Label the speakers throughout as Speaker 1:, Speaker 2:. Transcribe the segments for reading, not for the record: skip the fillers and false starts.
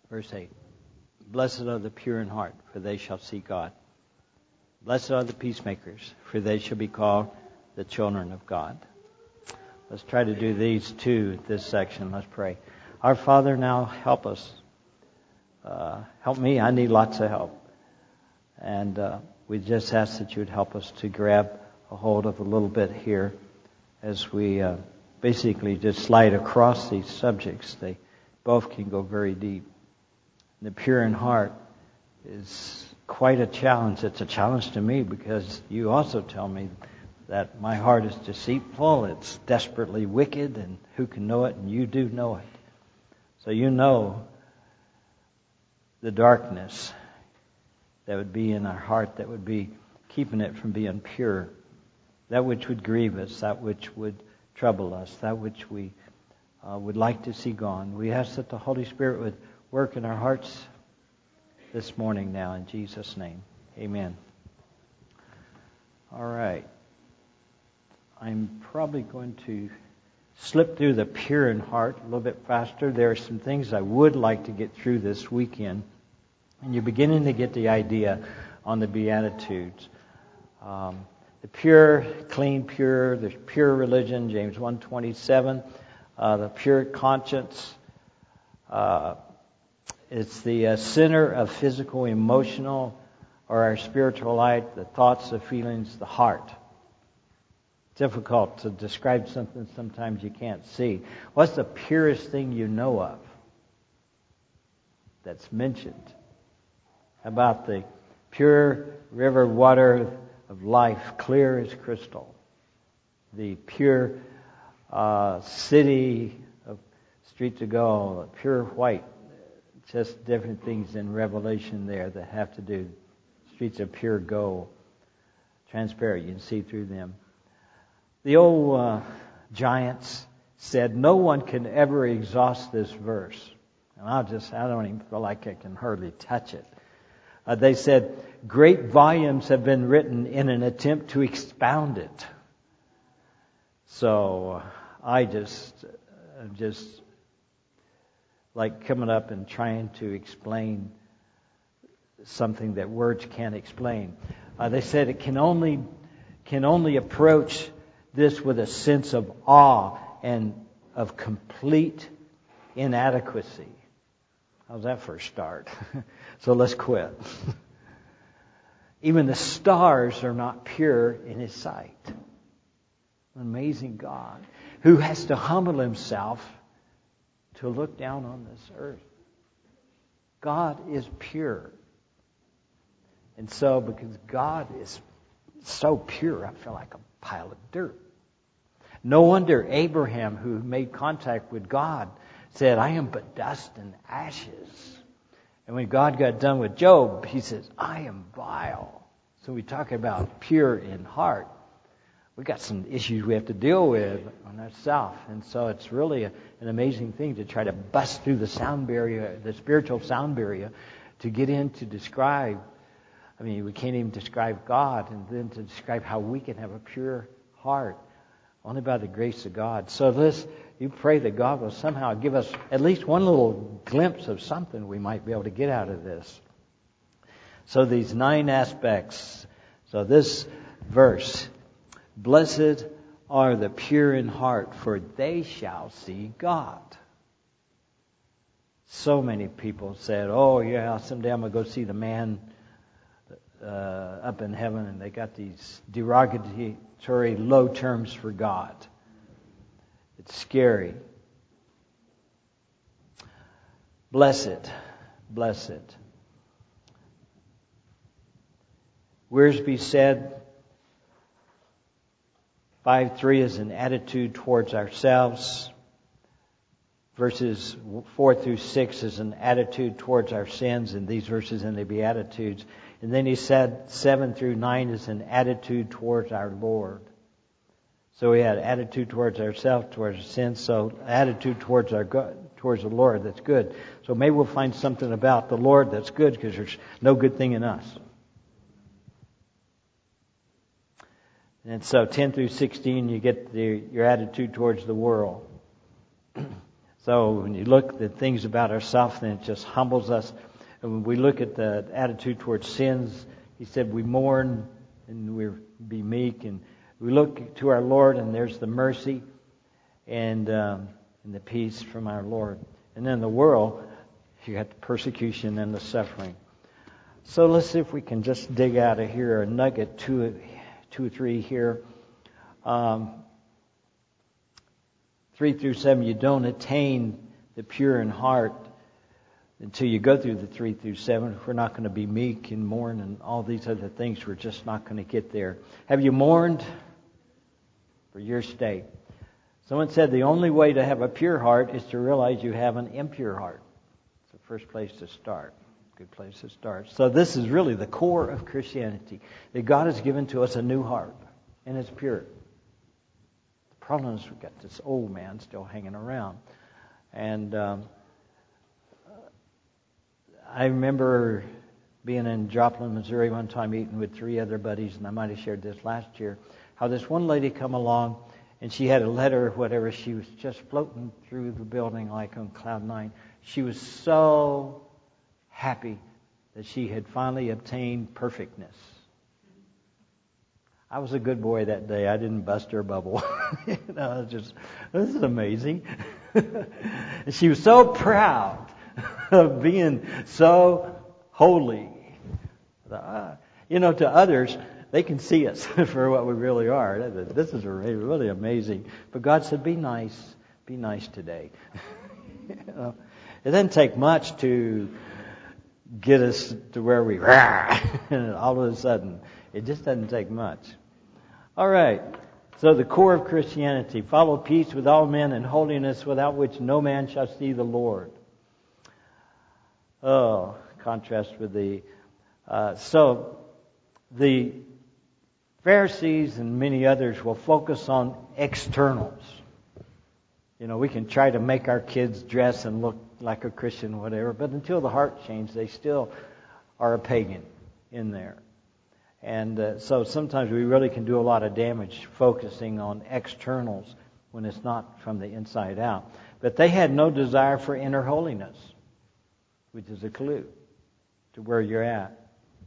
Speaker 1: Verse 8. Blessed are the pure in heart, for they shall see God. Blessed are the peacemakers, for they shall be called the children of God. Let's try to do these two, this section. Let's pray. Our Father, now help us. Help me. I need lots of help. And we just ask that you would help us to grab a hold of a little bit here as we basically just slide across these subjects. They both can go very deep. The pure in heart is quite a challenge. It's a challenge to me because you also tell me that my heart is deceitful, it's desperately wicked, and who can know it? And you do know it. So you know the darkness that would be in our heart, that would be keeping it from being pure, that which would grieve us, that which would trouble us, that which we would like to see gone. We ask that the Holy Spirit would work in our hearts this morning now, in Jesus' name. Amen. All right. I'm probably going to slip through the pure in heart a little bit faster. There are some things I would like to get through this weekend. And you're beginning to get the idea on the Beatitudes. The pure, clean, pure, the pure religion, James 1:27. The pure conscience. It's the center of physical, emotional, or our spiritual life, the thoughts, the feelings, the heart. Difficult to describe something sometimes you can't see. What's the purest thing you know of that's mentioned? About the pure river water of life, clear as crystal. The pure city of streets of gold, pure white. Just different things in Revelation there that have to do. Streets of pure gold. Transparent, you can see through them. The old giants said, no one can ever exhaust this verse. And I don't even feel like I can hardly touch it. They said, great volumes have been written in an attempt to expound it. So I just like coming up and trying to explain something that words can't explain. They said it can only approach this with a sense of awe and of complete inadequacy. How's that for a start? So let's quit. Even the stars are not pure in His sight. An amazing God who has to humble Himself to look down on this earth. God is pure. And so, because God is so pure, I feel like a pile of dirt. No wonder Abraham, who made contact with God, said, I am but dust and ashes. And when God got done with Job, he says, I am vile. So we talk about pure in heart. We got some issues we have to deal with on ourselves. And so it's really an amazing thing to try to bust through the sound barrier, the spiritual sound barrier, to get in to describe. I mean, we can't even describe God, and then to describe how we can have a pure heart. Only by the grace of God. So you pray that God will somehow give us at least one little glimpse of something we might be able to get out of this. So these 9 aspects. So this verse, blessed are the pure in heart, for they shall see God. So many people said, oh yeah, someday I'm going to go see the man up in heaven, and they got these derogatory low terms for God. It's scary. Blessed. Wiersbe said 5:3 is an attitude towards ourselves. Verses 4 through 6 is an attitude towards our sins, and these verses in the Beatitudes. And then he said 7 through 9 is an attitude towards our Lord. So we had attitude towards ourselves, towards our sins. So attitude towards our God, towards the Lord, that's good. So maybe we'll find something about the Lord that's good, because there's no good thing in us. And so 10 through 16, you get your attitude towards the world. So when you look at things about ourselves, then it just humbles us. And when we look at the attitude towards sins, he said we mourn and we be meek. And we look to our Lord, and there's the mercy and the peace from our Lord. And then the world, you got the persecution and the suffering. So let's see if we can just dig out of here a nugget, two or three here. 3 through 7, you don't attain the pure in heart until you go through the 3 through 7. If we're not going to be meek and mourn and all these other things, we're just not going to get there. Have you mourned for your state? Someone said the only way to have a pure heart is to realize you have an impure heart. It's the first place to start. Good place to start. So this is really the core of Christianity, that God has given to us a new heart, and it's pure. The problem is we've got this old man still hanging around. And I remember being in Joplin, Missouri one time, eating with 3 other buddies, and I might have shared this last year, how this one lady come along, and she had a letter or whatever. She was just floating through the building like on cloud 9. She was so happy that she had finally obtained perfectness. I was a good boy that day. I didn't bust her bubble. This is amazing. And she was so proud of being so holy. To others, they can see us for what we really are. This is really amazing. But God said, be nice. Be nice today. It doesn't take much to get us to where we and all of a sudden. It just doesn't take much. All right. So the core of Christianity, follow peace with all men and holiness, without which no man shall see the Lord. Oh, contrast with the... So the Pharisees and many others will focus on externals. We can try to make our kids dress and look like a Christian, whatever, but until the heart changes, they still are a pagan in there. And so sometimes we really can do a lot of damage focusing on externals when it's not from the inside out. But they had no desire for inner holiness, which is a clue to where you're at.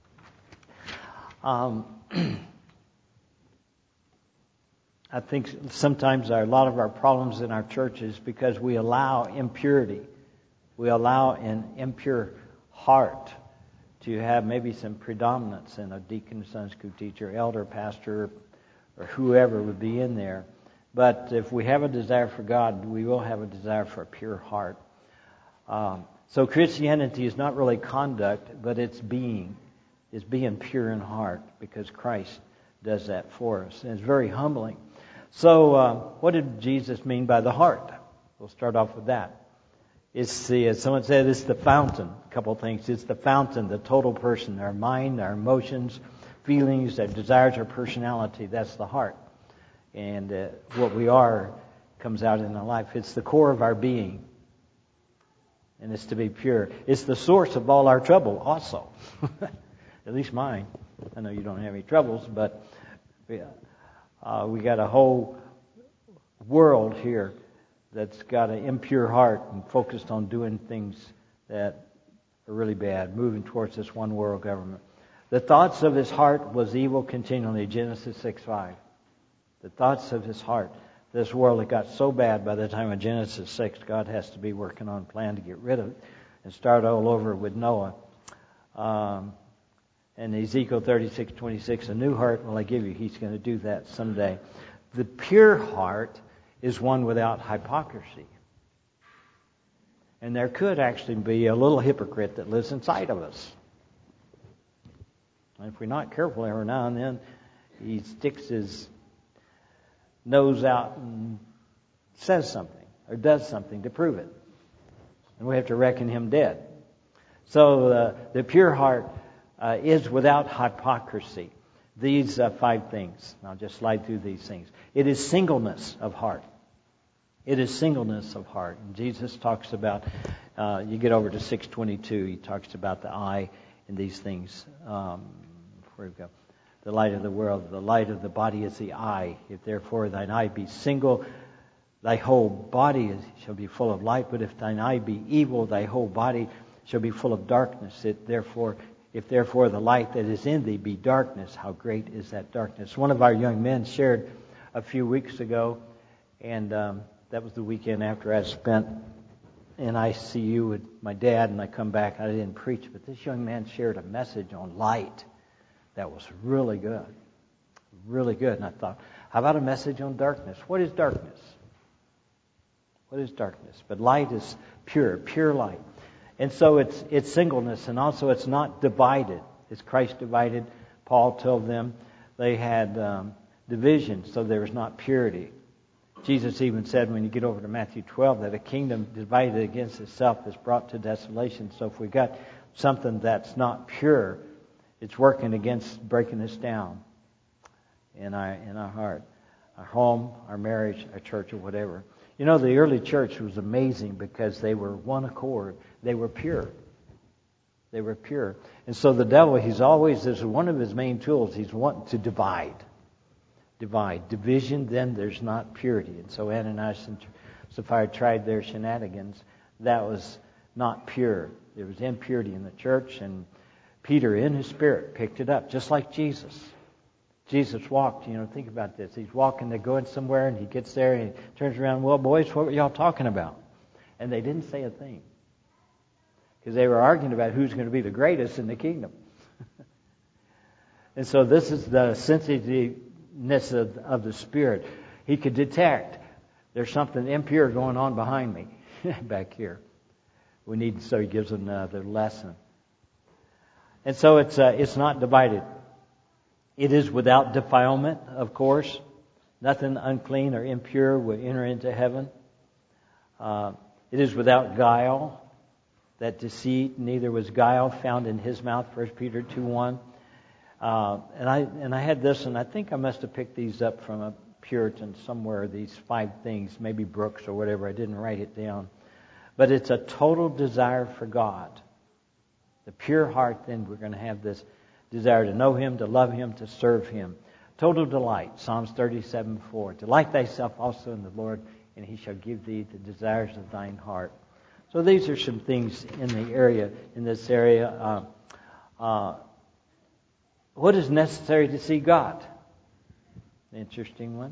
Speaker 1: I think sometimes a lot of our problems in our church is because we allow impurity. We allow an impure heart to have maybe some predominance in a deacon, Sunday school teacher, elder, pastor, or whoever would be in there. But if we have a desire for God, we will have a desire for a pure heart. So Christianity is not really conduct, but it's being pure in heart, because Christ does that for us. And it's very humbling. So what did Jesus mean by the heart? We'll start off with that. Someone said it's the fountain. A couple of things. It's the fountain, the total person, our mind, our emotions, feelings, our desires, our personality. That's the heart. And what we are comes out in our life. It's the core of our being. And it's to be pure. It's the source of all our trouble also. At least mine. I know you don't have any troubles, but we got a whole world here that's got an impure heart and focused on doing things that are really bad, moving towards this one world government. The thoughts of his heart was evil continually, Genesis 6:5. The thoughts of his heart. This world, it got so bad by the time of Genesis 6, God has to be working on a plan to get rid of it and start all over with Noah. And Ezekiel 36:26, a new heart will I give you. He's going to do that someday. The pure heart is one without hypocrisy. And there could actually be a little hypocrite that lives inside of us. And if we're not careful every now and then, he sticks his nose out and says something or does something to prove it. And we have to reckon him dead. So the pure heart is without hypocrisy. These 5 things. I'll just slide through these things. It is singleness of heart. It is singleness of heart. And Jesus talks about, you get over to 6:22, he talks about the eye and these things. Where we go? The light of the world, the light of the body is the eye. If therefore thine eye be single, thy whole body shall be full of light, but if thine eye be evil, thy whole body shall be full of darkness. If therefore the light that is in thee be darkness, how great is that darkness? One of our young men shared a few weeks ago, and that was the weekend after I spent in ICU with my dad, and I come back, I didn't preach, but this young man shared a message on light that was really good. Really good. And I thought, how about a message on darkness? What is darkness? What is darkness? But light is pure light. And so it's singleness, and also it's not divided. Is Christ divided? Paul told them they had division, so there was not purity. Jesus even said when you get over to Matthew 12 that a kingdom divided against itself is brought to desolation. So if we got something that's not pure, it's working against breaking us down in our heart, our home, our marriage, our church, or whatever. You know, the early church was amazing because they were one accord. They were pure. They were pure. And so the devil, this is one of his main tools. He's wanting to divide. Division, then there's not purity. And so Ananias and Sapphira tried their shenanigans. That was not pure. There was impurity in the church, and Peter, in his spirit, picked it up, just like Jesus. Jesus walked, think about this. He's walking, they're going somewhere, and he gets there, and he turns around, well, boys, what were y'all talking about? And they didn't say a thing. Because they were arguing about who's going to be the greatest in the kingdom. And so this is the sensitiveness of the Spirit. He could detect there's something impure going on behind me, back here. So he gives another lesson. And so it's not divided. It is without defilement, of course. Nothing unclean or impure will enter into heaven. It is without guile. That deceit, neither was guile found in his mouth, 1 Peter 2:1. And I had this, and I think I must have picked these up from a Puritan somewhere, these 5 things, maybe Brooks or whatever. I didn't write it down. But it's a total desire for God. The pure heart, then, we're going to have this desire to know Him, to love Him, to serve Him. Total delight, Psalms 37:4. Delight thyself also in the Lord, and He shall give thee the desires of thine heart. So these are some things in this area. What is necessary to see God? Interesting one.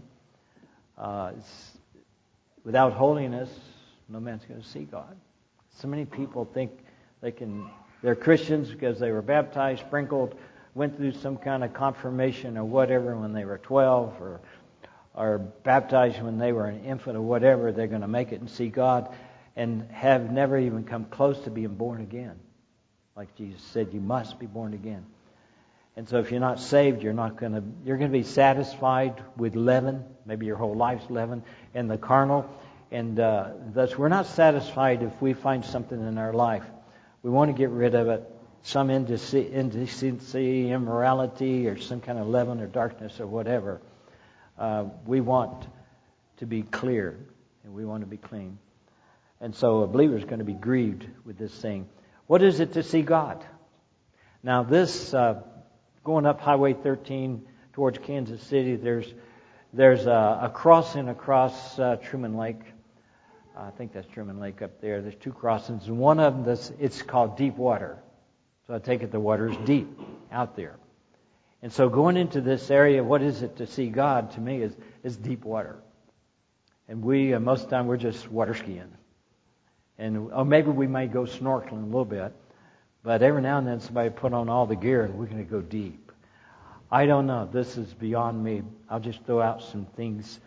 Speaker 1: Without holiness, no man's going to see God. So many people think they're Christians because they were baptized, sprinkled, went through some kind of confirmation or whatever when they were 12, or baptized when they were an infant or whatever. They're going to make it and see God, and have never even come close to being born again. Like Jesus said, you must be born again. And so if you're not saved, you're going to be satisfied with leaven, maybe your whole life's leaven, and the carnal. And thus we're not satisfied if we find something in our life. We want to get rid of it, some indecency, immorality, or some kind of leaven or darkness or whatever. We want to be clear, and we want to be clean. And so a believer is going to be grieved with this thing. What is it to see God? Now this, going up Highway 13 towards Kansas City, there's a crossing across Truman Lake. I think that's Truman Lake up there. There's 2 crossings, and one of them, it's called deep water. So I take it the water is deep out there. And so going into this area, what is it to see God, to me, is deep water. And most of the time, we're just water skiing. And maybe we may go snorkeling a little bit, but every now and then somebody put on all the gear and we're going to go deep. I don't know. This is beyond me. I'll just throw out some things.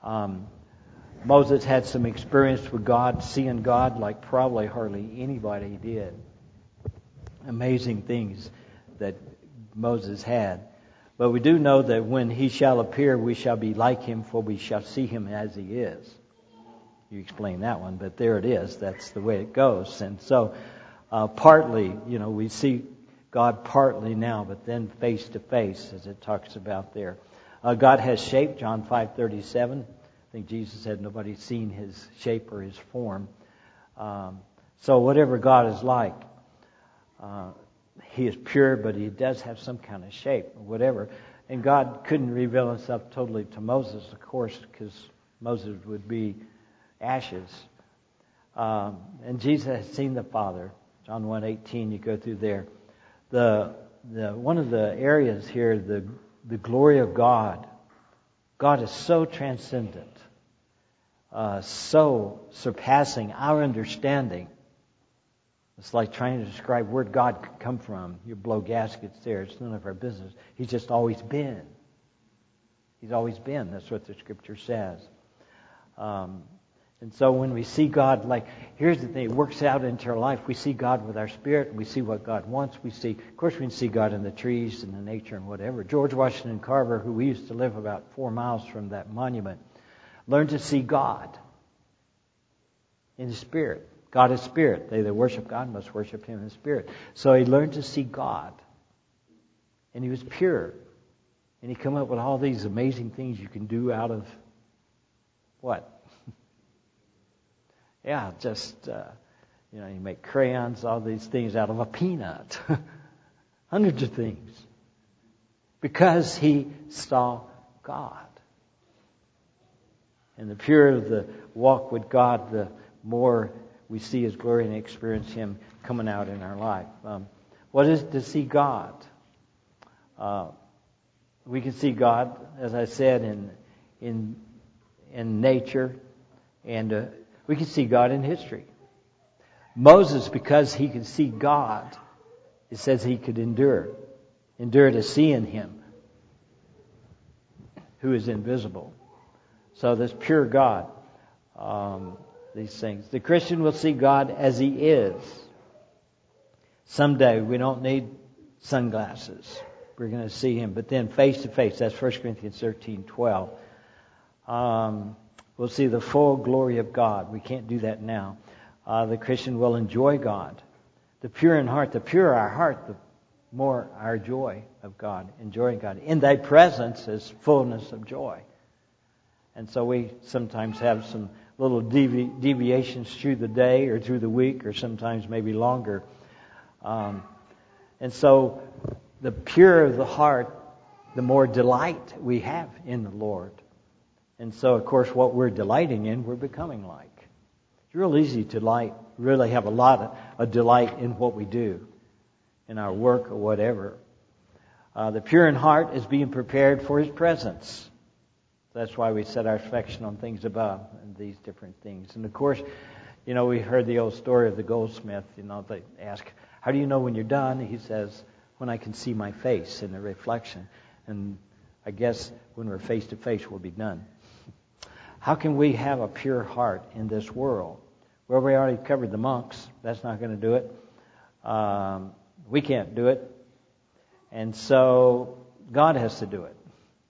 Speaker 1: Moses had some experience with God, seeing God like probably hardly anybody did. Amazing things that Moses had. But we do know that when He shall appear, we shall be like Him, for we shall see Him as He is. You explain that one, but there it is. That's the way it goes. And so, partly, we see God partly now, but then face to face, as it talks about there. God has shape, John 5:37. I think Jesus said nobody's seen His shape or His form. So whatever God is like, He is pure, but He does have some kind of shape or whatever. And God couldn't reveal Himself totally to Moses, of course, because Moses would be ashes. And Jesus has seen the Father. John 1:18, you go through there. The one of the areas here, the glory of God. God is so transcendent, so surpassing our understanding. It's like trying to describe where God could come from. You blow gaskets there. It's none of our business. He's just always been. He's always been. That's what the Scripture says. And so when we see God, like, here's the thing, it works out into our life. We see God with our spirit, and we see what God wants. We can see God in the trees and the nature and whatever. George Washington Carver, who we used to live about 4 miles from that monument, learned to see God in the spirit. God is spirit. They that worship God must worship Him in spirit. So he learned to see God. And he was pure. And he came up with all these amazing things you can do out of what? Yeah, just, you make crayons, all these things out of a peanut. Hundreds of things. Because he saw God. And the purer the walk with God, the more we see His glory and experience Him coming out in our life. What is to see God? We can see God, as I said, in nature, and we can see God in history. Moses, because he could see God, it says he could endure to seeing Him, who is invisible. So this pure God, these things. The Christian will see God as He is. Someday we don't need sunglasses. We're going to see Him. But then face to face, that's 1 Corinthians 13:12. We'll see the full glory of God. We can't do that now. The Christian will enjoy God. The pure in heart, the purer our heart, the more our joy of God, enjoying God. In Thy presence is fullness of joy. And so we sometimes have some little deviations through the day or through the week or sometimes maybe longer. And so the purer the heart, the more delight we have in the Lord. And so, of course, what we're delighting in, we're becoming like. It's real easy to really have a lot of delight in what we do, in our work or whatever. The pure in heart is being prepared for His presence. That's why we set our affection on things above and these different things. And of course, we heard the old story of the goldsmith. They ask, how do you know when you're done? He says, when I can see my face in the reflection. And I guess when we're face to face, we'll be done. How can we have a pure heart in this world? Well, we already covered the monks. That's not going to do it. We can't do it. And so God has to do it.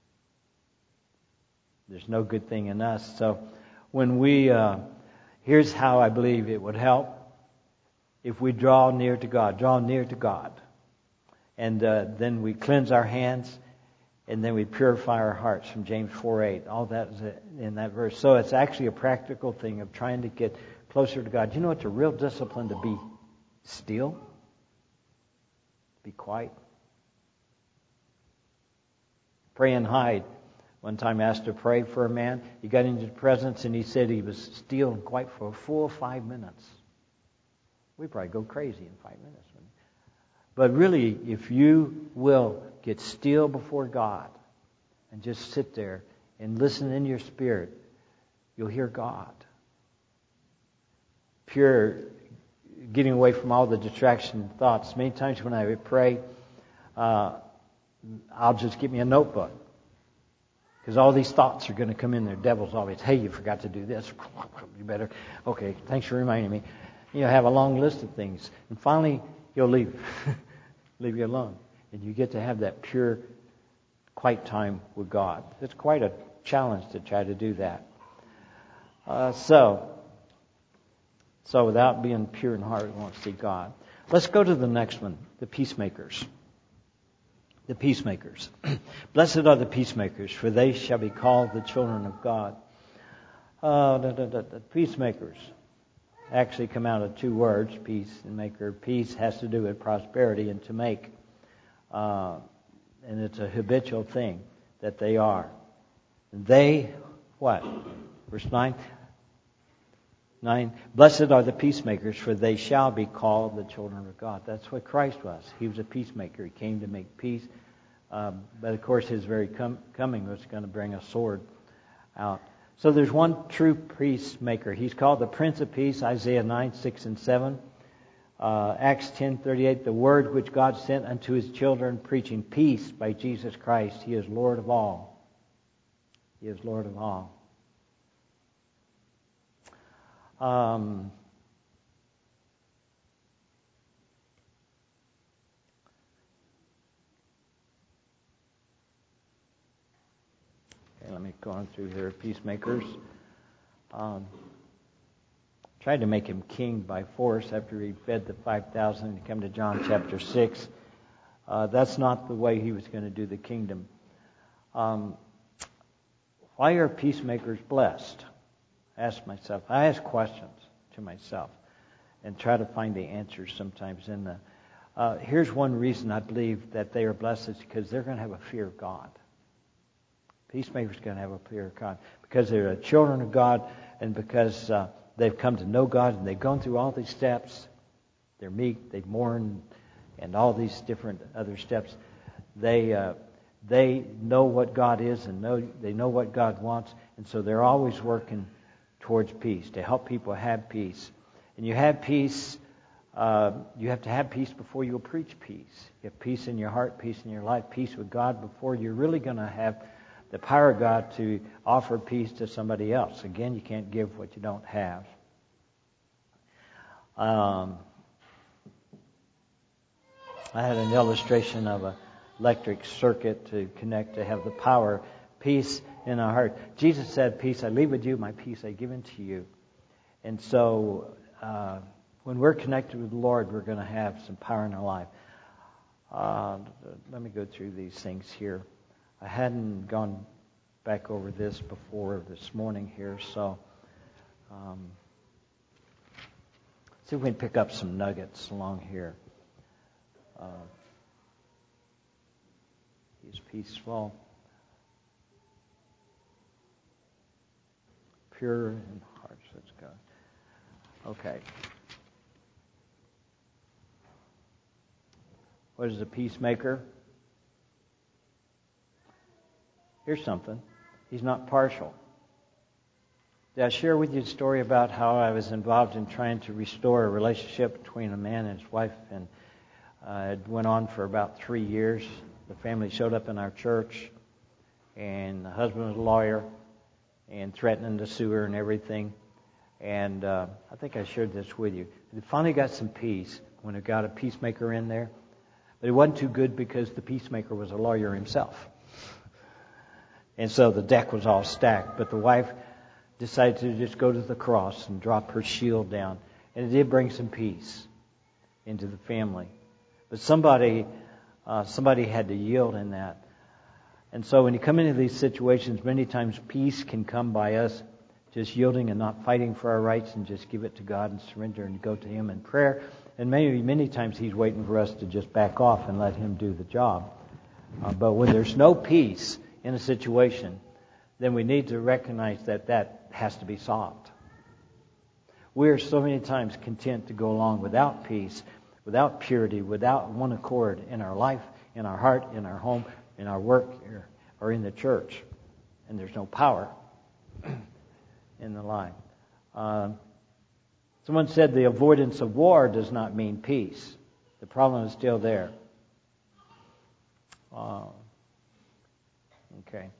Speaker 1: There's no good thing in us. So when here's how I believe it would help. If we draw near to God. And then we cleanse our hands, and then we purify our hearts from James 4:8. All that is in that verse. So it's actually a practical thing of trying to get closer to God. You know, it's a real discipline to be still, be quiet. Pray and hide. One time I asked to pray for a man. He got into the presence and he said he was still and quiet for a full 5 minutes. We'd probably go crazy in 5 minutes. But really, if you will get still before God and just sit there and listen in your spirit, you'll hear God. Pure, getting away from all the distraction thoughts. Many times when I pray, I'll just get me a notebook. Because all these thoughts are going to come in there. Devil's always, hey, you forgot to do this. You better, okay, thanks for reminding me. Have a long list of things. And finally, he'll leave. Leave you alone. And you get to have that pure, quiet time with God. It's quite a challenge to try to do that. So without being pure in heart, we won't see God. Let's go to the next one, the peacemakers. The peacemakers. Blessed are the peacemakers, for they shall be called the children of God. The peacemakers actually come out of two words, peace and maker. Peace has to do with prosperity and to make. And it's a habitual thing that they are. They, what? Verse 9. 9. Blessed are the peacemakers, for they shall be called the children of God. That's what Christ was. He was a peacemaker. He came to make peace. But of course, his very coming was going to bring a sword out. So there's one true peacemaker. He's called the Prince of Peace, Isaiah 9, 6, and 7. Acts 10:38, the word which God sent unto his children, preaching peace by Jesus Christ. He is Lord of all. He is Lord of all. Okay, let me go on through here. Peacemakers. Tried to make him king by force after he fed the 5,000. You come to John chapter 6. That's not the way he was going to do the kingdom. Why are peacemakers blessed? I ask myself. I ask questions to myself and try to find the answers sometimes in the... here's one reason I believe that they are blessed is because they're going to have a fear of God. Peacemakers are going to have a fear of God because they're the children of God and because they've come to know God and they've gone through all these steps. They're meek, they mourn, and all these different other steps. They know what God is and they know what God wants, and so they're always working towards peace, to help people have peace. And you have peace, you have to have peace before you'll preach peace. You have peace in your heart, peace in your life, peace with God before you're really going to have the power of God to offer peace to somebody else. Again, you can't give what you don't have. I had an illustration of an electric circuit to connect, to have the power, peace in our heart. Jesus said, peace I leave with you, my peace I give unto you. And so when we're connected with the Lord, we're going to have some power in our life. Let me go through these things here. I hadn't gone back over this before this morning here, so see if we can pick up some nuggets along here. He's peaceful, pure in heart. Let's go. Okay. What is a peacemaker? Here's something. He's not partial. Did I share with you a story about how I was involved in trying to restore a relationship between a man and his wife, and it went on for about 3 years. The family showed up in our church, and the husband was a lawyer, and threatening to sue her and everything. And I think I shared this with you. They finally got some peace when it got a peacemaker in there. But it wasn't too good because the peacemaker was a lawyer himself. And so the deck was all stacked. But the wife decided to just go to the cross and drop her shield down. And it did bring some peace into the family. But somebody had to yield in that. And so when you come into these situations, many times peace can come by us just yielding and not fighting for our rights and just give it to God and surrender and go to Him in prayer. And many times He's waiting for us to just back off and let Him do the job. But when there's no peace in a situation, then we need to recognize that has to be solved. We are so many times content to go along without peace, without purity, without one accord in our life, in our heart, in our home, in our work, or in the church. And there's no power in the life. Someone said the avoidance of war does not mean peace. The problem is still there. Okay.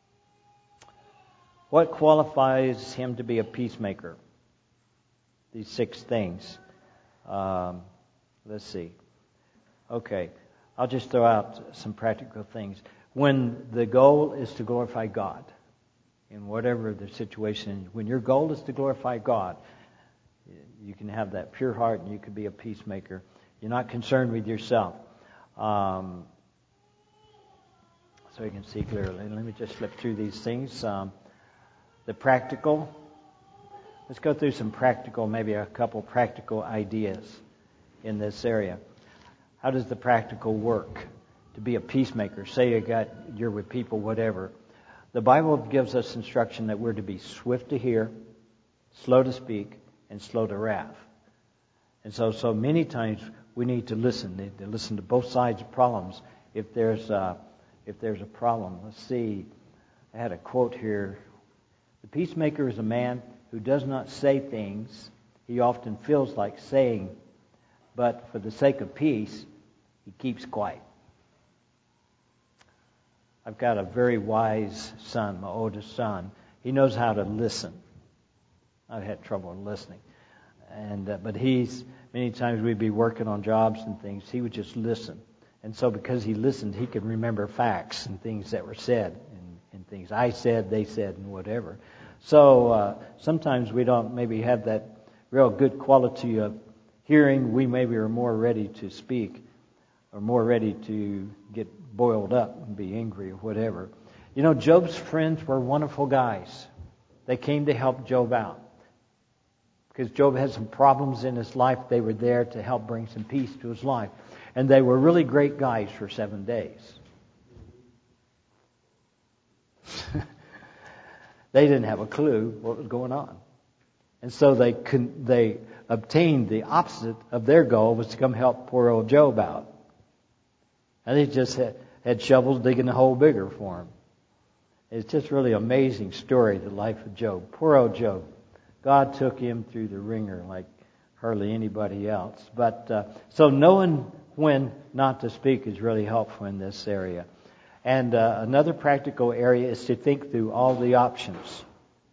Speaker 1: What qualifies him to be a peacemaker? These 6 things. Let's see. Okay. I'll just throw out some practical things. When the goal is to glorify God, in whatever the situation, when your goal is to glorify God, you can have that pure heart and you can be a peacemaker. You're not concerned with yourself. So you can see clearly. Let me just flip through these things. The practical. Let's go through some practical, maybe a couple practical ideas in this area. How does the practical work to be a peacemaker? Say you're with people, whatever. The Bible gives us instruction that we're to be swift to hear, slow to speak, and slow to wrath. And so many times we need to listen. To listen to both sides of problems. If there's a problem, let's see. I had a quote here. The peacemaker is a man who does not say things he often feels like saying, but for the sake of peace, he keeps quiet. I've got a very wise son, my oldest son. He knows how to listen. I've had trouble listening. But many times we'd be working on jobs and things. He would just listen. And so because he listened, he could remember facts and things that were said and things I said, they said, and whatever. So sometimes we don't maybe have that real good quality of hearing. We maybe are more ready to speak or more ready to get boiled up and be angry or whatever. You know, Job's friends were wonderful guys. They came to help Job out. Because Job had some problems in his life, they were there to help bring some peace to his life. And they were really great guys for 7 days. They didn't have a clue what was going on. And so they obtained the opposite of their goal, was to come help poor old Job out. And they just had shovels digging the hole bigger for him. It's just really an amazing story, the life of Job. Poor old Job. God took him through the ringer like hardly anybody else. But so knowing when not to speak is really helpful in this area. And another practical area is to think through all the options.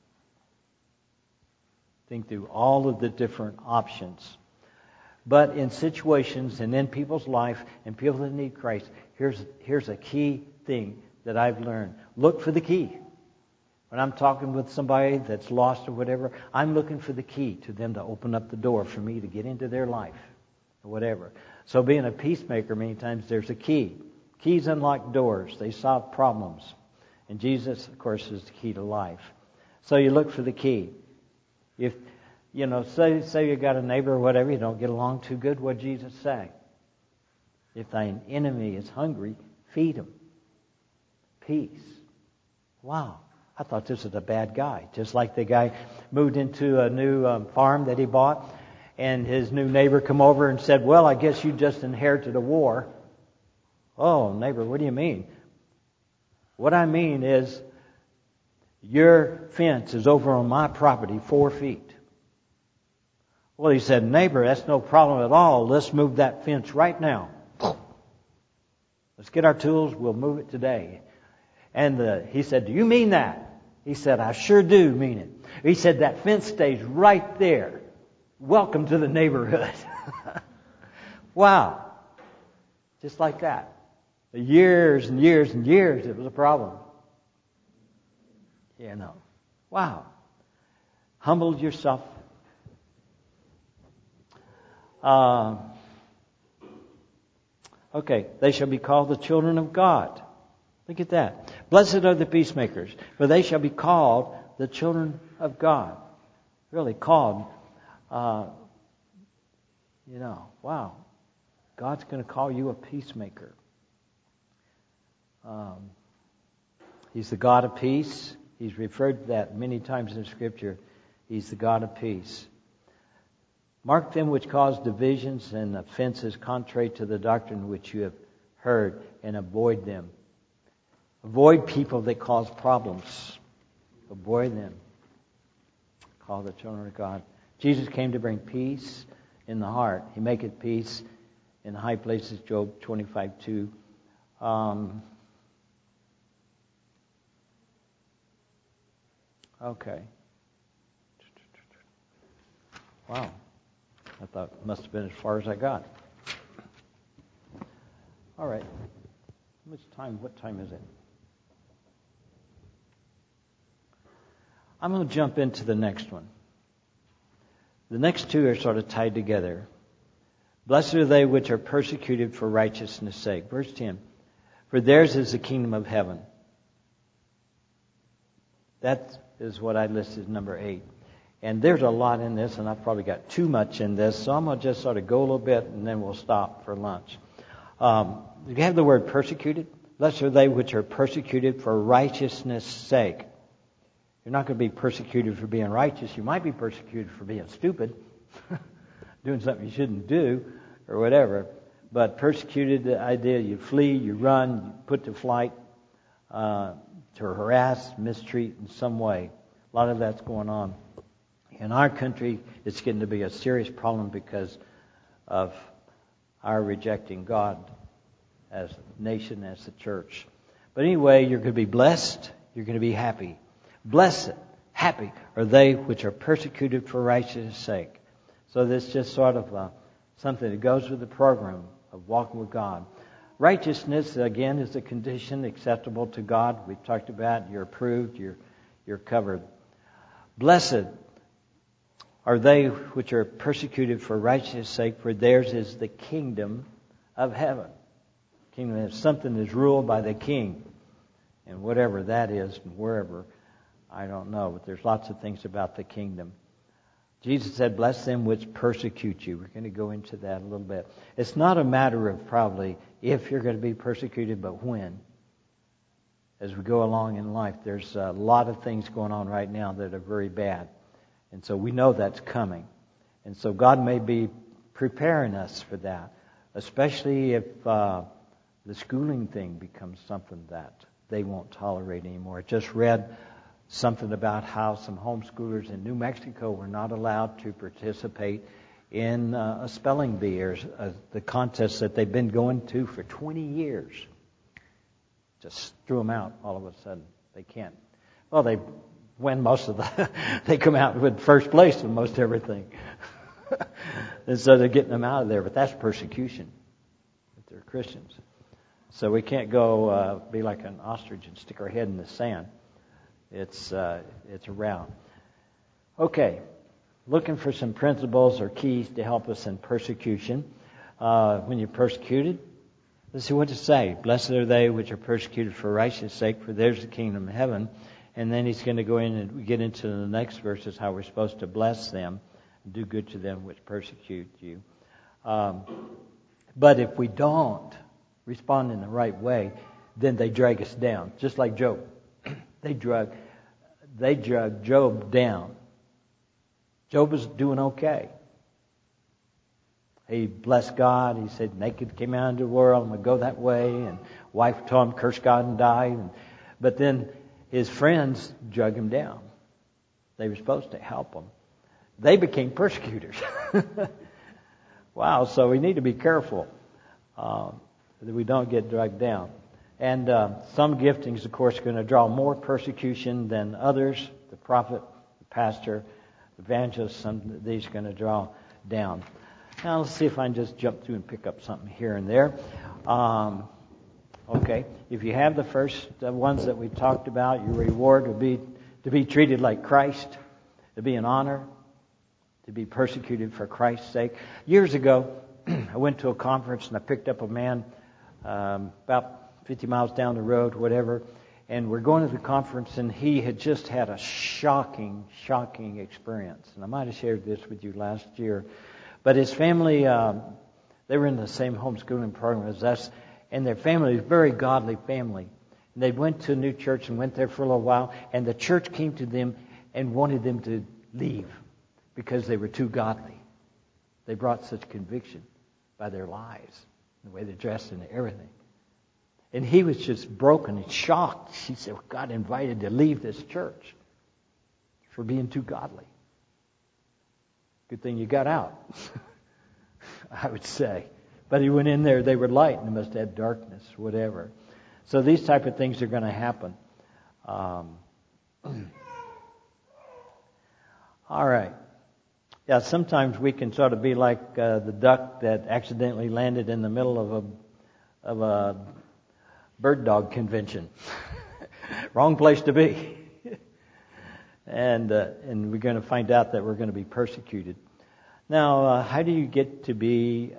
Speaker 1: Think through all of the different options. But in situations and in people's life and people that need Christ, here's a key thing that I've learned. Look for the key. When I'm talking with somebody that's lost or whatever, I'm looking for the key to them to open up the door for me to get into their life or whatever. So being a peacemaker, many times there's a key. Keys unlock doors. They solve problems. And Jesus, of course, is the key to life. So you look for the key. If, say you got a neighbor or whatever, you don't get along too good, what did Jesus say? If thine enemy is hungry, feed him. Peace. Wow. I thought this was a bad guy. Just like the guy moved into a new farm that he bought, and his new neighbor come over and said, well, I guess you just inherited a war. Oh, neighbor, what do you mean? What I mean is, your fence is over on my property 4 feet. Well, he said, neighbor, that's no problem at all. Let's move that fence right now. Let's get our tools. We'll move it today. And he said, do you mean that? He said, I sure do mean it. He said, that fence stays right there. Welcome to the neighborhood. Wow. Just like that. Years and years and years, it was a problem. Wow. Humbled yourself. Okay, they shall be called the children of God. Look at that. Blessed are the peacemakers, for they shall be called the children of God. Really called. Wow. God's going to call you a peacemaker. He's the God of peace. He's referred to that many times in Scripture. He's the God of peace. Mark them which cause divisions and offenses contrary to the doctrine which you have heard, and avoid them. Avoid people that cause problems. Avoid them. Call the children of God. Jesus came to bring peace in the heart. He maketh peace in the high places, Job 25:2. Okay. Wow. I thought it must have been as far as I got. All right. What time is it? I'm going to jump into the next one. The next two are sort of tied together. Blessed are they which are persecuted for righteousness' sake. Verse 10. For theirs is the kingdom of heaven. That is what I listed as number 8. And there's a lot in this, and I've probably got too much in this, so I'm going to just sort of go a little bit, and then we'll stop for lunch. You have the word persecuted. Blessed are they which are persecuted for righteousness' sake. You're not going to be persecuted for being righteous. You might be persecuted for being stupid, doing something you shouldn't do, or whatever. But persecuted, the idea you flee, you run, you put to flight, to harass, mistreat in some way. A lot of that's going on. In our country, it's getting to be a serious problem because of our rejecting God as a nation, as the church. But anyway, you're going to be blessed. You're going to be happy. Blessed, happy are they which are persecuted for righteousness' sake. So this is just sort of something that goes with the program of walking with God. Righteousness, again, is a condition acceptable to God. We've talked about you're approved, you're covered. Blessed are they which are persecuted for righteousness' sake, for theirs is the kingdom of heaven. Kingdom is something that's ruled by the king. And whatever that is, and wherever, I don't know. But there's lots of things about the kingdom. Jesus said, bless them which persecute you. We're going to go into that a little bit. It's not a matter of probably if you're going to be persecuted, but when. As we go along in life, there's a lot of things going on right now that are very bad. And so we know that's coming. And so God may be preparing us for that, especially if the schooling thing becomes something that they won't tolerate anymore. I just read something about how some homeschoolers in New Mexico were not allowed to participate in a spelling bee, or the contest that they've been going to for 20 years. Just threw them out all of a sudden. They can't. Well, they win most of they come out with first place in most everything. And so they're getting them out of there, but that's persecution if they're Christians. So we can't go be like an ostrich and stick our head in the sand. It's around. Okay, looking for some principles or keys to help us in persecution. When you're persecuted, let's see what to say. Blessed are they which are persecuted for righteousness' sake, for theirs is the kingdom of heaven. And then he's going to go in and get into the next verses how we're supposed to bless them, and do good to them which persecute you. But if we don't respond in the right way, then they drag us down, just like Job. They drug Job down. Job was doing okay. He blessed God. He said, naked came out into the world. I'm going to go that way. And wife told him, curse God and die. But then his friends drug him down. They were supposed to help him. They became persecutors. Wow, so we need to be careful that we don't get dragged down. And some giftings, of course, are going to draw more persecution than others. The prophet, the pastor, the evangelist, some of these are going to draw down. Now, let's see if I can just jump through and pick up something here and there. Okay, if you have the first ones that we talked about, your reward would be to be treated like Christ, to be an honor, to be persecuted for Christ's sake. Years ago, I went to a conference and I picked up a man about 50 miles down the road, whatever, and we're going to the conference, and he had just had a shocking experience. And I might have shared this with you last year. But his family, they were in the same homeschooling program as us, and their family was a very godly family. And they went to a new church and went there for a little while, and the church came to them and wanted them to leave because they were too godly. They brought such conviction by their lives, the way they dressed and everything. And he was just broken and shocked. He said, well, God invited to leave this church for being too godly. Good thing you got out, I would say. But he went in there, they were light, and they must have had darkness, whatever. So these type of things are going to happen. All right. Yeah, sometimes we can sort of be like the duck that accidentally landed in the middle of a bird dog convention. Wrong place to be. And we're going to find out that we're going to be persecuted. Now, how do you get to be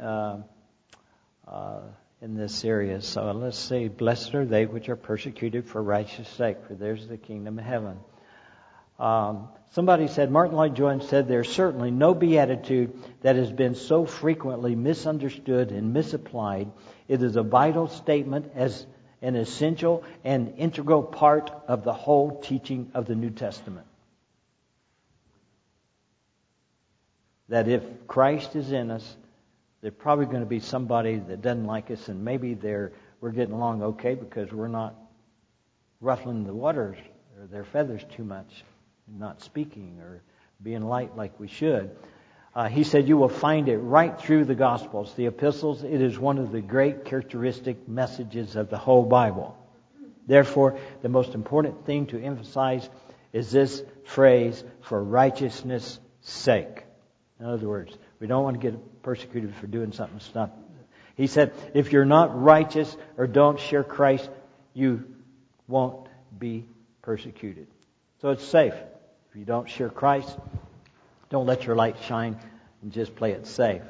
Speaker 1: in this area? So let's say, blessed are they which are persecuted for righteousness' sake, for theirs is the kingdom of heaven. Somebody said, Martin Lloyd-Jones said, there's certainly no beatitude that has been so frequently misunderstood and misapplied. It is a vital statement an essential and integral part of the whole teaching of the New Testament. That if Christ is in us, there's probably going to be somebody that doesn't like us, and maybe we're getting along okay because we're not ruffling the waters or their feathers too much, not speaking or being light like we should. He said you will find it right through the Gospels, the epistles. It is one of the great characteristic messages of the whole Bible. Therefore, the most important thing to emphasize is this phrase, for righteousness' sake. In other words, we don't want to get persecuted for doing something that's not. He said, if you're not righteous or don't share Christ, you won't be persecuted. So it's safe. If you don't share Christ, don't let your light shine and just play it safe.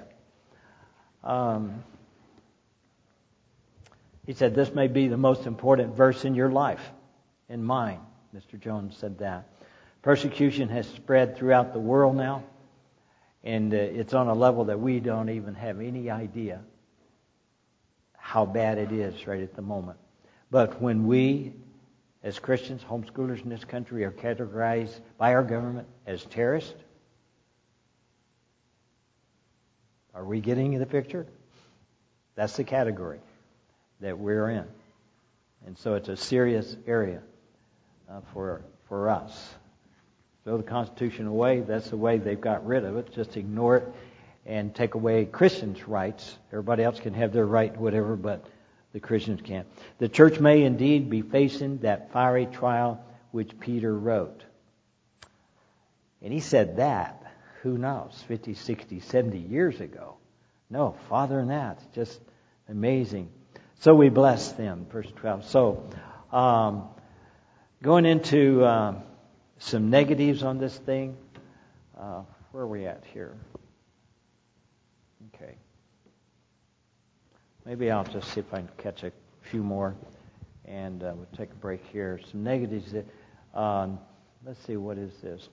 Speaker 1: He said, this may be the most important verse in your life, in mine. Mr. Jones said that. Persecution has spread throughout the world now, and it's on a level that we don't even have any idea how bad it is right at the moment. But when we, as Christians, homeschoolers in this country, are categorized by our government as terrorists, are we getting the picture? That's the category that we're in. And so it's a serious area for us. Throw the Constitution away, that's the way they've got rid of it. Just ignore it and take away Christians' rights. Everybody else can have their right, whatever, but the Christians can't. The church may indeed be facing that fiery trial which Peter wrote. And he said that, who knows, 50, 60, 70 years ago. No, farther than that. Just amazing. So we bless them, verse 12. So, going into some negatives on this thing. Where are we at here? Okay. Maybe I'll just see if I can catch a few more, and we'll take a break here. Some negatives. Let's see, what is this?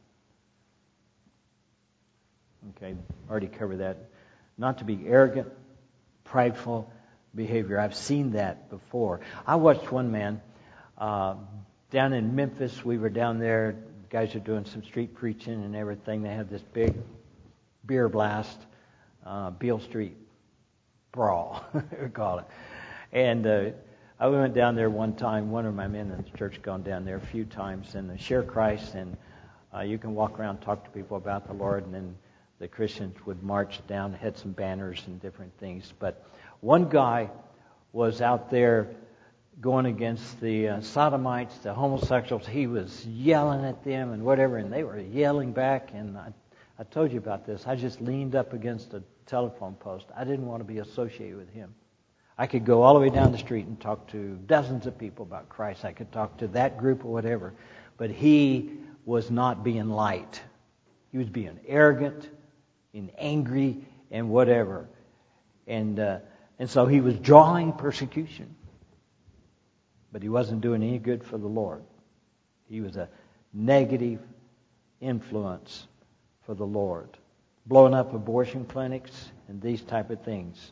Speaker 1: Okay, already covered that. Not to be arrogant, prideful behavior. I've seen that before. I watched one man down in Memphis. We were down there. Guys are doing some street preaching and everything. They had this big beer blast, Beale Street brawl, we call it. And I went down there one time. One of my men in the church gone down there a few times and share Christ. And you can walk around, talk to people about the Lord, and then the Christians would march down, had some banners and different things. But one guy was out there going against the sodomites, the homosexuals. He was yelling at them and whatever, and they were yelling back. And I told you about this. I just leaned up against a telephone post. I didn't want to be associated with him. I could go all the way down the street and talk to dozens of people about Christ. I could talk to that group or whatever. But he was not being light. He was being arrogant and angry and whatever. And so he was drawing persecution. But he wasn't doing any good for the Lord. He was a negative influence for the Lord. Blowing up abortion clinics and these type of things.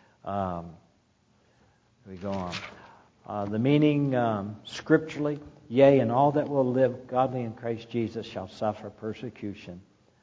Speaker 1: We go on. The meaning scripturally, yea, and all that will live godly in Christ Jesus shall suffer persecution.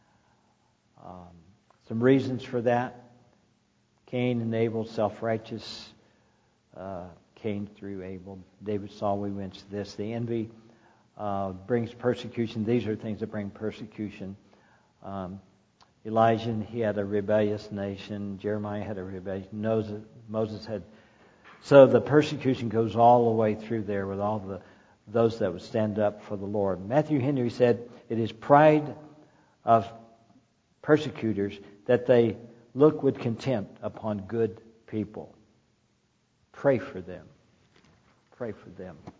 Speaker 1: Some reasons for that. Cain and Abel, self-righteous. Cain through Abel. David saw, we went to this. The envy brings persecution. These are things that bring persecution. Elijah, he had a rebellious nation. Jeremiah had a rebellious. Moses had. So the persecution goes all the way through there with all those that would stand up for the Lord. Matthew Henry said, it is pride of persecutors that they look with contempt upon good people. Pray for them. Pray for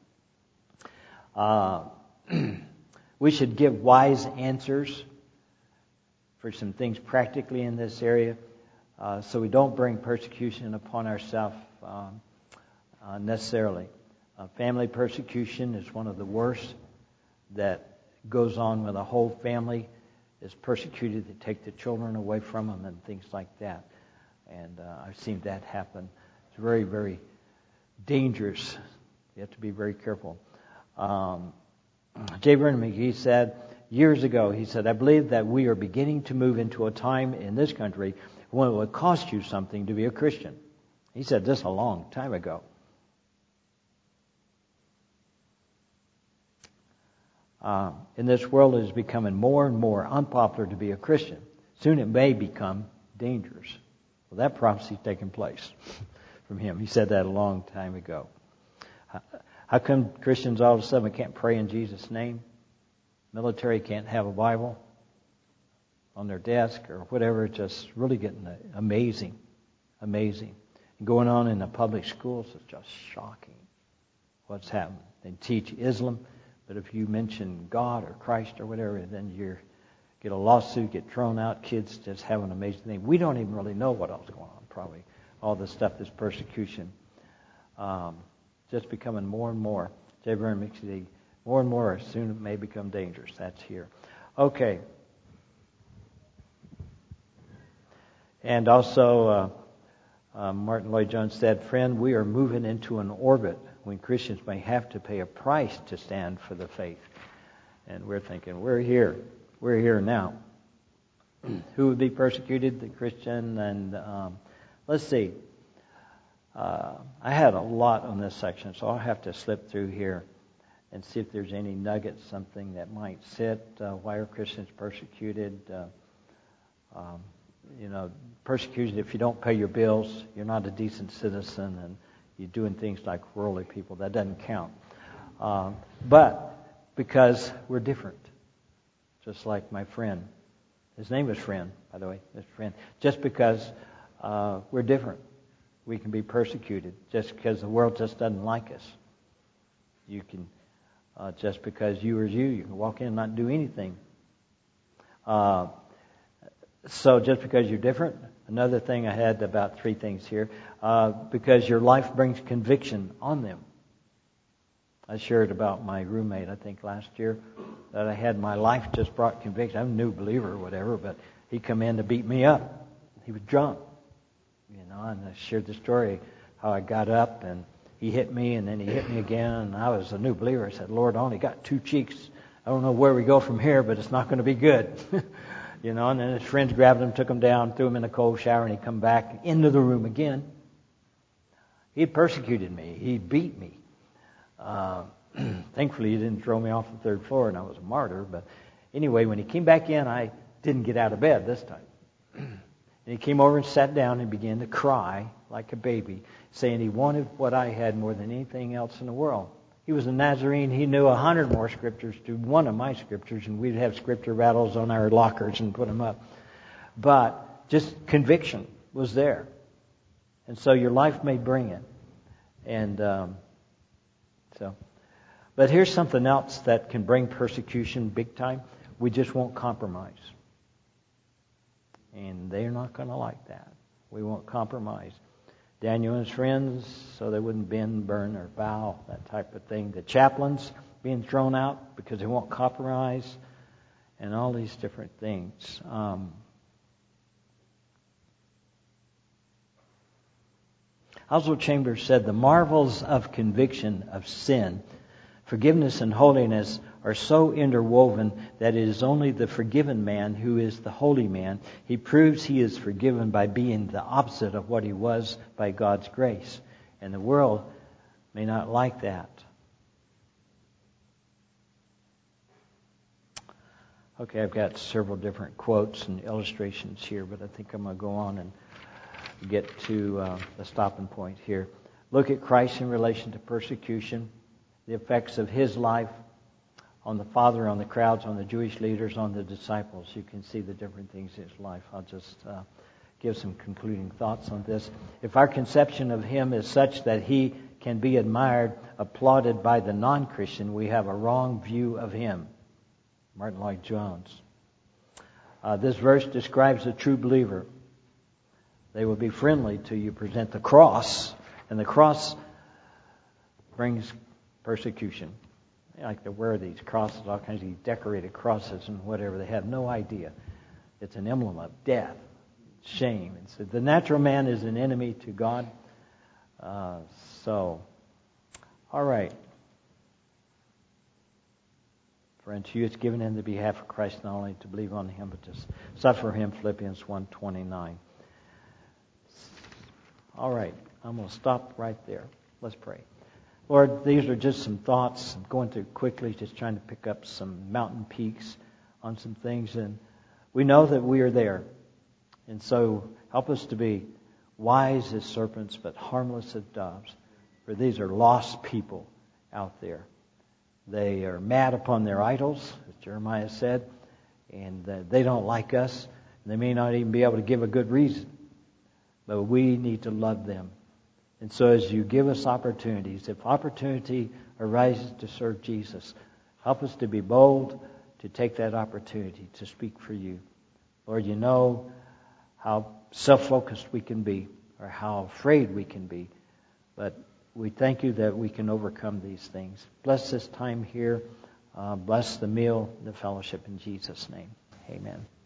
Speaker 1: them. We should give wise answers for some things practically in this area, so we don't bring persecution upon ourselves necessarily. Family persecution is one of the worst that goes on when the whole family is persecuted. They take the children away from them and things like that. And I've seen that happen. It's very, very dangerous. You have to be very careful. J. Vernon McGee said years ago, he said, I believe that we are beginning to move into a time in this country when it would cost you something to be a Christian. He said this a long time ago. In this world, it is becoming more and more unpopular to be a Christian. Soon it may become dangerous. Well, that prophecy's taken place from him. He said that a long time ago. How come Christians all of a sudden can't pray in Jesus' name? Military can't have a Bible on their desk or whatever. It's just really getting amazing. Amazing. And going on in the public schools is just shocking what's happening. They teach Islam, but if you mention God or Christ or whatever, then you get a lawsuit, get thrown out. Kids just have an amazing thing. We don't even really know what else is going on, probably. All this stuff, this persecution. Just becoming more and more. J. Vernon McGee, more and more, soon it may become dangerous. That's here. Okay. And also, Martin Lloyd-Jones said, friend, we are moving into an orbit when Christians may have to pay a price to stand for the faith. And we're thinking, we're here. We're here now. Who would be persecuted? The Christian. And let's see. I had a lot on this section, so I'll have to slip through here and see if there's any nuggets, something that might sit. Why are Christians persecuted? Persecuted if you don't pay your bills, you're not a decent citizen, and you're doing things like worldly people. That doesn't count. But because we're different, just like my friend. His name is Friend, by the way, Mr. Friend. Just because we're different, we can be persecuted. Just because the world just doesn't like us. You can, just because you can walk in and not do anything. So just because you're different, another thing I had about 3 things here, because your life brings conviction on them. I shared about my roommate, I think last year, that I had my life just brought conviction. I'm a new believer or whatever, but he come in to beat me up. He was drunk, and I shared the story how I got up and he hit me and then he hit me again, and I was a new believer. I said, Lord, I only got 2 cheeks. I don't know where we go from here, but it's not going to be good. And then his friends grabbed him, took him down, threw him in a cold shower, and he'd come back into the room again. He persecuted me. He beat me. Thankfully, he didn't throw me off the 3rd floor, and I was a martyr. But anyway, when he came back in, I didn't get out of bed this time. And he came over and sat down and began to cry like a baby, saying he wanted what I had more than anything else in the world. He was a Nazarene. He knew 100 more scriptures to one of my scriptures, and we'd have scripture rattles on our lockers and put them up. But just conviction was there. And so your life may bring it. And but here's something else that can bring persecution big time. We just won't compromise. And they're not going to like that. We won't compromise. Daniel and his friends, so they wouldn't bend, burn, or bow, that type of thing. The chaplains being thrown out because they won't compromise, and all these different things. Oswald Chambers said, the marvels of conviction of sin, forgiveness and holiness are so interwoven that it is only the forgiven man who is the holy man. He proves he is forgiven by being the opposite of what he was by God's grace. And the world may not like that. Okay, I've got several different quotes and illustrations here, but I think I'm going to go on and get to the stopping point here. Look at Christ in relation to persecution, the effects of his life on the Father, on the crowds, on the Jewish leaders, on the disciples. You can see the different things in his life. I'll just give some concluding thoughts on this. If our conception of him is such that he can be admired, applauded by the non-Christian, we have a wrong view of him. Martin Lloyd-Jones. This verse describes a true believer. They will be friendly till you present the cross, and the cross brings persecution. They like to wear these crosses, all kinds of these decorated crosses and whatever. They have no idea. It's an emblem of death, shame. And so the natural man is an enemy to God. So All right. Friends, you it's given in the behalf of Christ not only to believe on Him, but to suffer Him, Philippians 1:29. All right. I'm going to stop right there. Let's pray. Lord, these are just some thoughts. I'm going through quickly, just trying to pick up some mountain peaks on some things. And we know that we are there. And so help us to be wise as serpents, but harmless as doves. For these are lost people out there. They are mad upon their idols, as Jeremiah said, and they don't like us. They may not even be able to give a good reason. But we need to love them. And so as you give us opportunities, if opportunity arises to serve Jesus, help us to be bold to take that opportunity to speak for you. Lord, you know how self-focused we can be or how afraid we can be. But we thank you that we can overcome these things. Bless this time here. Bless the meal, the fellowship in Jesus' name. Amen.